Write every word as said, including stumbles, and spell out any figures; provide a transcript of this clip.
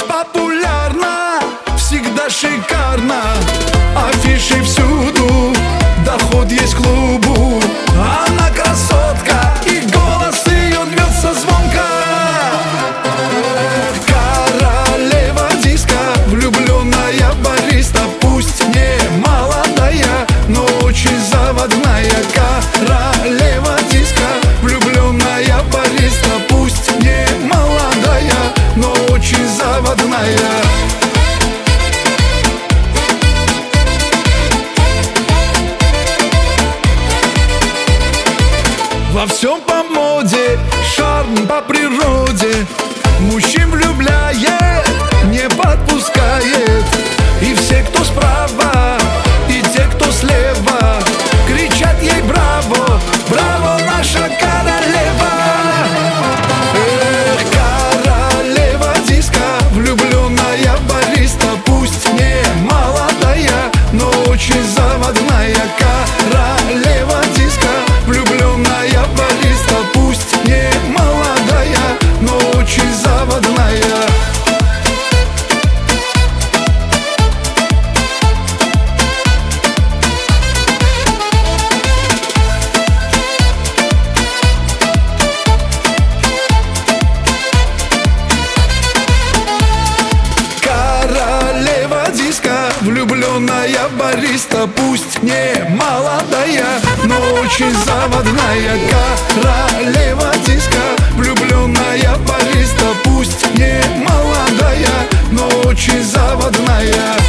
Популярна, всегда шикарно, афиши всюду, доход есть клубу. Она красотка, и голос ее льется звонко. Королева диска, влюбленная бариста, пусть не молодая, но очень заводная. Королева диска, влюбленная бариста, пусть не молодая, но очень заводная. Во всем по моде, шарм по природе, мужчин влюбляет, не подпускает. И все, кто справа, и те, кто слева, кричат ей браво, браво, наша королева. Эх, королева диска, влюбленная бариста, пусть не молодая, но очень заводная. Королева диска, влюбленная бариста, пусть не молодая, но очень заводная. Королева диска, влюбленная бариста, пусть не молодая, но очень заводная. Королева диска, влюбленная бариста, пусть не молодая, но очень заводная.